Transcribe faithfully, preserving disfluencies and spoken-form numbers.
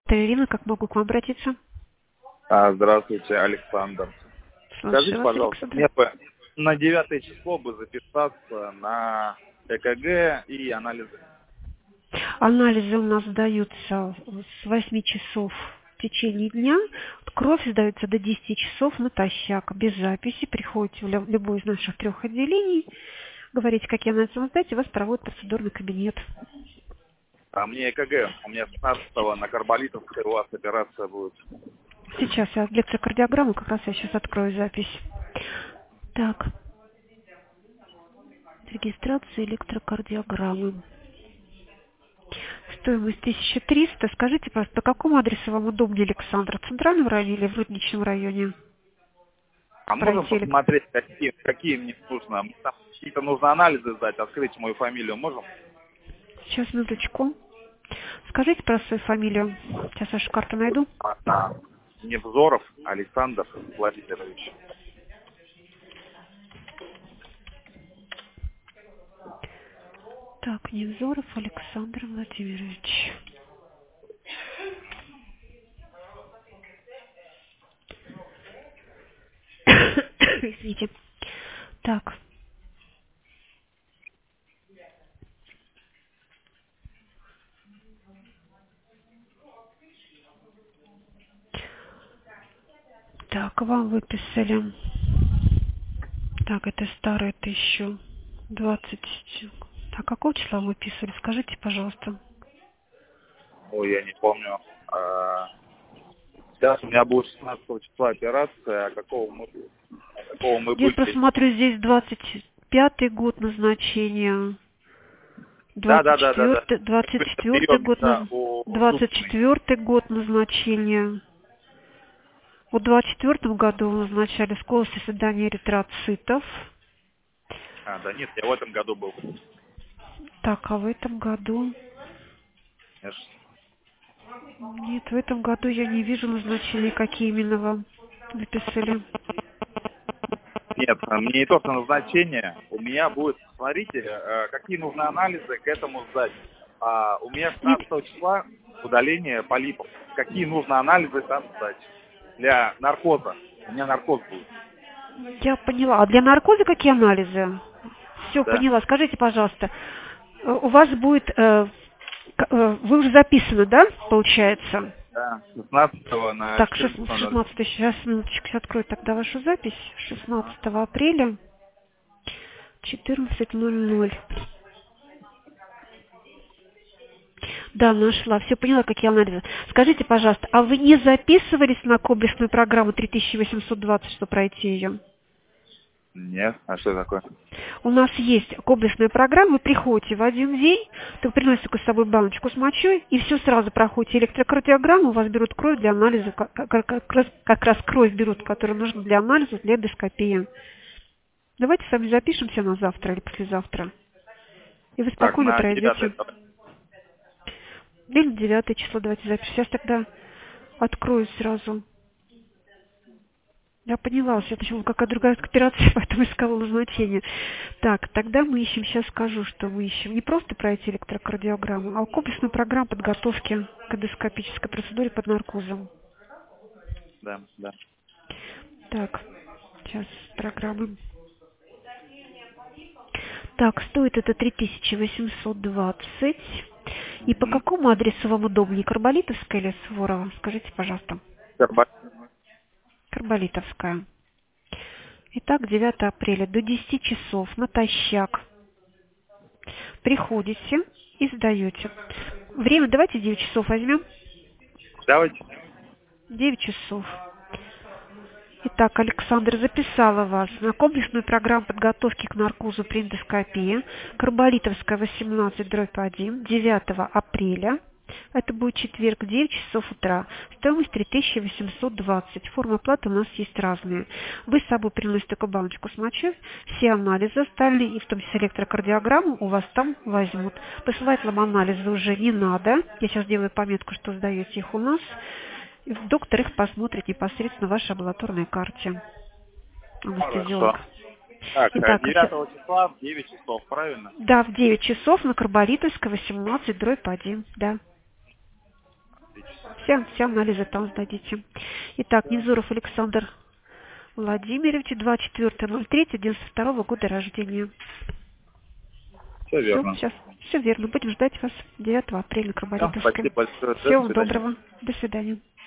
Ирина, как могу к вам обратиться? А, здравствуйте, Александр. Слушаю Скажите, вас, пожалуйста, Александр. мне бы на девятое число бы записаться на ЭКГ и анализы. Анализы у нас сдаются с восьми часов в течение дня. Кровь сдается до десяти часов натощак, без записи. Приходите в лю- любое из наших трех отделений, говорите, какие анализы вам сдать, и вас проводит процедурный кабинет. А мне ЭКГ, у меня шестнадцатого на Карболитовской у вас операция будет. Сейчас я электрокардиограмму, как раз я сейчас открою запись. Так, регистрация электрокардиограммы. Стоимость тысяча триста. Скажите, пожалуйста, по какому адресу вам удобнее, Александр? В центральном районе или в Рудничном районе? А можем Пройти элек- посмотреть, какие, какие мне нужно? Мне там какие-то нужно анализы сдать, открыть мою фамилию можем? Сейчас, минуточку. Скажите про свою фамилию. Сейчас вашу карту найду. А, а, Невзоров Александр Владимирович. Так, Невзоров Александр Владимирович. Извините. Так. Так, вам выписали. Так, это старое, это еще двадцать. Так, какого числа вы выписывали? Скажите, пожалуйста. Ой, я не помню. А, сейчас у меня будет шестнадцатого числа операция, а какого мы, а какого мы Я были? просто смотрю, здесь двадцать пятый год назначения. Да, Двадцать да, да, да, да. четвертый, двадцать четвертый Прием, год, да, наз- у, у двадцать Зубкиной. четвертый год назначения. Вот в двадцать четвертом году вы назначали скорость оседания эритроцитов. А, да нет, я в этом году был. Так, а в этом году... Конечно. Нет, в этом году я не вижу назначений, какие именно вам выписали. Нет, мне не только назначение. У меня будет, смотрите, э, какие нужны анализы к этому сдать. А, у меня Нет, шестнадцатого числа удаление полипов. Какие нужно анализы там сдать? Для наркоза. У меня наркоз будет. я поняла. А для наркоза какие анализы? Все, Да? поняла. Скажите, пожалуйста, э, у вас будет... э, к- э, Вы уже записаны, да, получается? Да. шестнадцатого на Так, четырнадцатое ноль. шестнадцатое, сейчас, минуточку, сейчас открою тогда вашу запись. шестнадцатого апреля, четырнадцать ноль ноль. Да, нашла. Все поняла, какие анализы. Скажите, пожалуйста, а вы не записывались на комплексную программу три тысячи восемьсот двадцать, чтобы пройти ее? Нет, а что такое? У нас есть комплексная программа, вы приходите в один день, только приносите только с собой баночку с мочой, и все сразу проходите электрокардиограмму, у вас берут кровь для анализа, как, как- как раз, как раз кровь берут, которая нужна для анализа, для эндоскопии. Давайте с вами запишемся на завтра или послезавтра, и вы Так, спокойно на девятое. пройдете. Или девятое число давайте запишем. Сейчас тогда открою сразу. Я поняла, сейчас почему какая другая операция, поэтому искала назначение. Так, тогда мы ищем, сейчас скажу, что мы ищем. Не просто пройти электрокардиограмму, а комплексную программу подготовки к эндоскопической процедуре под наркозом. Да, да. Так, сейчас программы. Так, стоит это три тысячи восемьсот двадцать. И по Угу. какому адресу вам удобнее, Карболитовская или Суворова? Скажите, пожалуйста. Карболитовская. Итак, девятое апреля до десяти часов натощак приходите и сдаете. Время давайте девять часов возьмем. Давайте. девять часов. Итак, Александр, записала вас на комплексную программу подготовки к наркозу при эндоскопии. Карболитовская, восемнадцать, дробь один, девятого апреля. Это будет четверг, девять часов утра. Стоимость три тысячи восемьсот двадцать. Форма оплаты у нас есть разные. Вы с собой приносите такую баночку с мочой. Все анализы остальные, и в том числе электрокардиограмму, у вас там возьмут. Посылать вам анализы уже не надо. Я сейчас делаю пометку, что сдаете их у нас. Доктор их посмотрит непосредственно в вашей амбулаторной карте. Хорошо. Анестезиолог. Так, Итак, девятого числа в девять часов, правильно? да, в девять часов на Карболитовской, восемнадцать, дробь один. Да. Отлично. Все, все анализы там сдадите. Итак, Невзоров Александр Владимирович, двадцать четвёртое ноль третье девяносто второго года рождения. Все Все, верно. сейчас, все верно. Будем ждать вас девятого апреля на Все, Карболитовской. спасибо большое. До Всего свидания. доброго. До свидания.